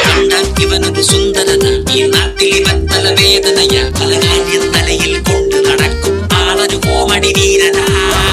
കണ്ടാൽ ഇവനൊരു സുന്ദരന. ഈ നാട്ടിൽ ഇവൻ തലവേദനയ. പല കാര്യം തലയിൽ കൊണ്ട് നടക്കും ആളൊരു കോമഡി വീരനാ.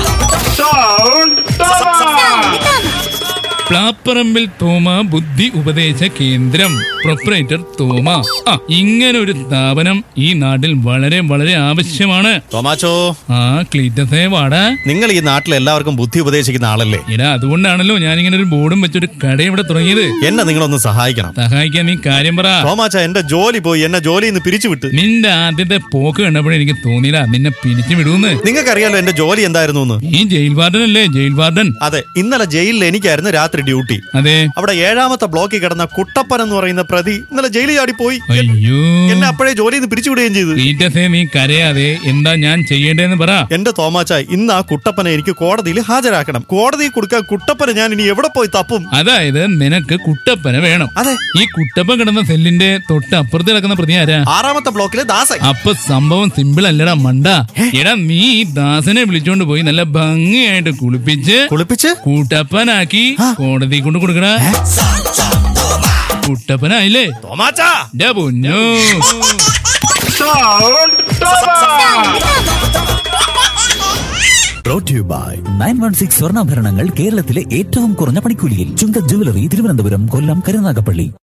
പ്ലാപ്പറമ്പിൽ തോമ ബുദ്ധി ഉപദേശ കേന്ദ്രം പ്രൊപ്പറേറ്റർ തോമ. ഇങ്ങനെ ഒരു സ്ഥാപനം ഈ നാട്ടിൽ വളരെ വളരെ ആവശ്യമാണ്. തോമാച്ചോ, ക്ലീറ്റസേ വാടാ. നിങ്ങൾ ഈ നാട്ടിൽ എല്ലാവർക്കും ബുദ്ധി ഉപദേശിക്കുന്ന ആളല്ലേ? ഇടാ, അതുകൊണ്ടാണല്ലോ ഞാനിങ്ങനെ ഒരു ബോർഡും വെച്ചൊരു കട ഇവിടെ തുടങ്ങിയത്. എന്നെ നിങ്ങളൊന്ന് സഹായിക്കണം. സഹായിക്കാൻ നീ കാര്യം പറ. തോമാച്ച, എന്റെ ജോലി പോയി. എന്നെ ജോലിയിൽ നിന്ന് പിരിച്ചുവിട്ട്. നിന്റെ ആദ്യത്തെ പോക്ക് കണ്ടപ്പോഴേ എനിക്ക് തോന്നിയില്ല നിന്നെ പിരിച്ചു വിടുന്ന്. നിങ്ങൾക്കറിയാലോ എന്റെ ജോലി എന്തായിരുന്നു? ഈ ജയിൽ വാർഡൻ അല്ലേ? Jail warden. അതെ, ഇന്നലെ ജയിലിൽ എനിക്കായിരുന്നു രാത്രി ഡ്യൂട്ടി. അതെ, അവിടെ 7ാമത്തെ ബ്ലോക്കിൽ കിടന്ന കുട്ടപ്പൻ എന്ന് പറയുന്ന പ്രതി ഇന്നലെ ജയിലിൽ ചാടിപ്പോയി. അയ്യോ, എന്നെ അപ്പോഴേ ജോലിയിൽ നിന്ന് പിരിച്ചുവിടുകയും ചെയ്തു. ക്ലീറ്റസേ, നീ കരയാതെ എന്താ ഞാൻ ചെയ്യേണ്ടതെന്ന് പറ. എന്റെ തോമാച്ച, ഇന്ന് ആ കുട്ടപ്പനെ എനിക്ക് കോടതിയിൽ ഹാജരാക്കണം. കോടതിയിൽ കൊടുക്കാൻ കുട്ടപ്പനെ ഞാൻ ഇനി എവിടെ പോയി തപ്പും? അതായത് നിനക്ക് കുട്ടപ്പനെ വേണം. അതെ, ഈ കുട്ടപ്പൻ കിടന്ന സെല്ലിന്റെ തൊട്ട് അപ്പുറത്ത് കിടക്കുന്ന പ്രതി ആരാ? 6ാമത്തെ ബ്ലോക്കിലെ ദാസൻ. അപ്പൊ സംഭവം സിമ്പിൾ അല്ലടാ മണ്ട. എടാ, നീ ഈ ദാസനെ വിളിച്ചോണ്ട് പോയി നല്ല ഭംഗിയായിട്ട് കുളിപ്പിച്ച് കൂട്ടപ്പനാക്കി കോടതി കൊണ്ട് കൊടുക്കടാ. കുട്ടപ്പനായില്ലേ തോമാച്ചാ? പൊന്നോ. Brought to you by 916 സ്വർണ്ണാഭരണങ്ങൾ കേരളത്തിലെ ഏറ്റവും കുറഞ്ഞ പണിക്കൂലിയിൽ. ചുങ്ക ജുവലറി, തിരുവനന്തപുരം, കൊല്ലം, കരുനാഗപ്പള്ളി.